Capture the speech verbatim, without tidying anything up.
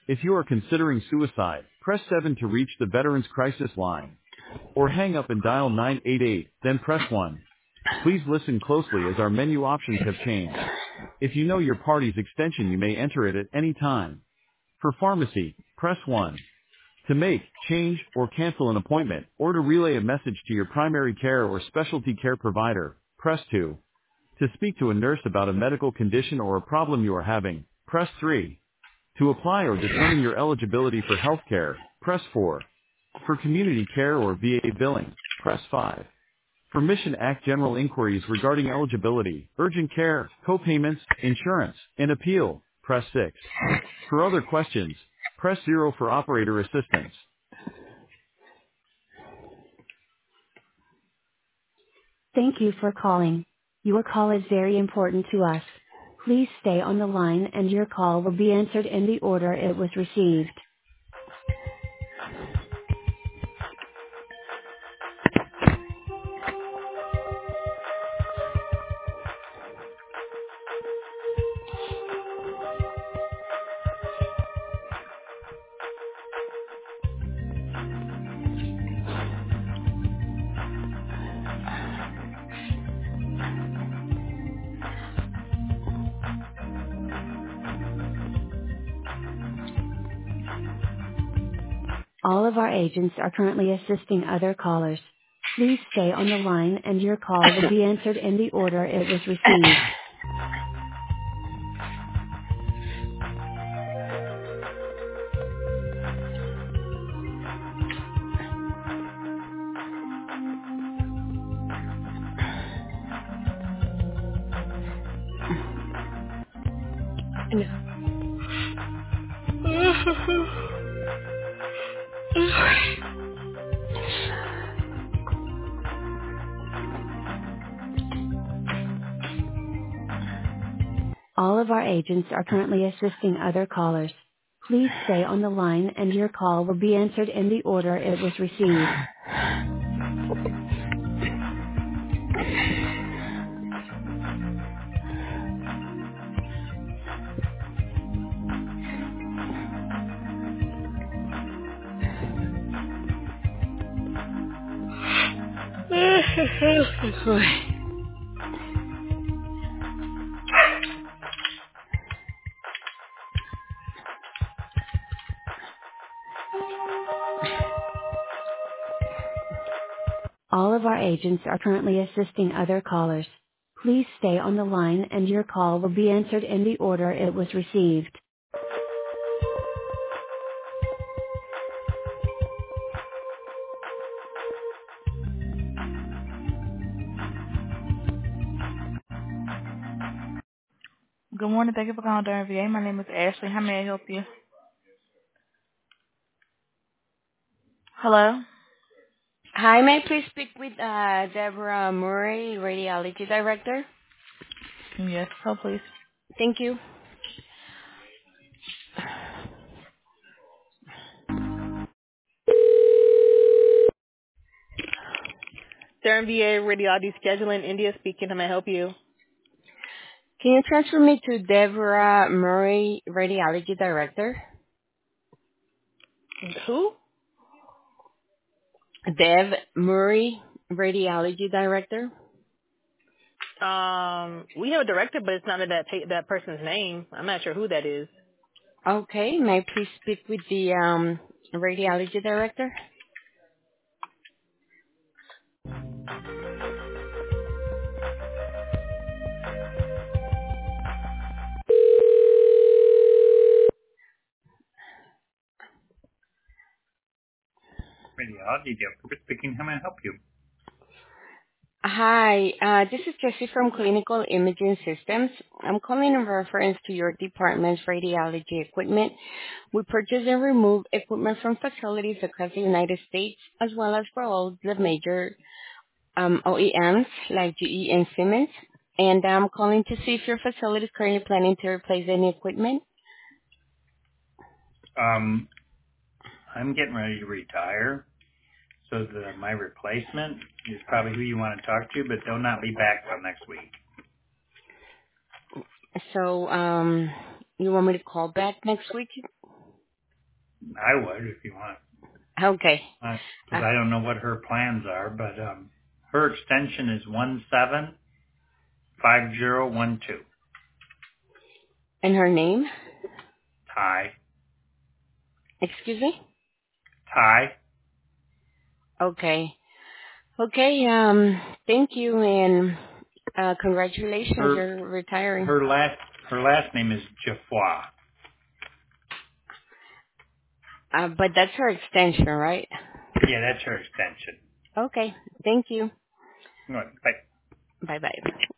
If you are considering suicide, press seven to reach the Veterans Crisis Line. Or hang up and dial nine eight eight, then press one. Please listen closely as our menu options have changed. If you know your party's extension, you may enter it at any time. For pharmacy, press one. To make, change, or cancel an appointment, or to relay a message to your primary care or specialty care provider, press two. To speak to a nurse about a medical condition or a problem you are having, press three. To apply or determine your eligibility for health care, press four. For community care or V A billing, press five. For Mission Act general inquiries regarding eligibility, urgent care, co-payments, insurance, and appeal, press six. For other questions, press zero for operator assistance. Thank you for calling. Your call is very important to us. Please stay on the line and your call will be answered in the order it was received. All of our agents are currently assisting other callers. Please stay on the line and your call will be answered in the order it was received. No. All of our agents are currently assisting other callers. Please stay on the line and your call will be answered in the order it was received. All of our agents are currently assisting other callers. Please stay on the line and your call will be answered in the order it was received. Good morning. Thank you for calling Durham V A. My name is Ashley. How may I help you? Hello? Hi, may I please speak with uh, Deborah Murray, Radiology Director? Yes, so please. Thank you. Durham V A Radiology Scheduling, India speaking. How may I help you? Can you transfer me to Deborah Murray, Radiology Director? Who? Dev Murray, Radiology Director? Um, we have a director, but it's not in that pa- that person's name. I'm not sure who that is. Okay, may I please speak with the um, Radiology Director? Radiology, Jeff speaking. How may I help you? Hi, uh, this is Jessie from Clinical Imaging Systems. I'm calling in reference to your department's radiology equipment. We purchase and remove equipment from facilities across the United States, as well as for all the major um, O E Ms like G E and Siemens. And I'm calling to see if your facility is currently planning to replace any equipment. Um, I'm getting ready to retire, so the, my replacement is probably who you want to talk to, but they'll not be back till next week. So um, you want me to call back next week? I would if you want. Okay. Because Uh, I don't know what her plans are, but um, her extension is one seven five zero one two. and her name? Ty. Excuse me? Ty. Okay. Okay, um, thank you, and uh, congratulations, Her you're retiring. her last her last name is Jaffois. Uh, but that's her extension, right? Yeah, that's her extension. Okay, thank you. All right, bye. Bye-bye.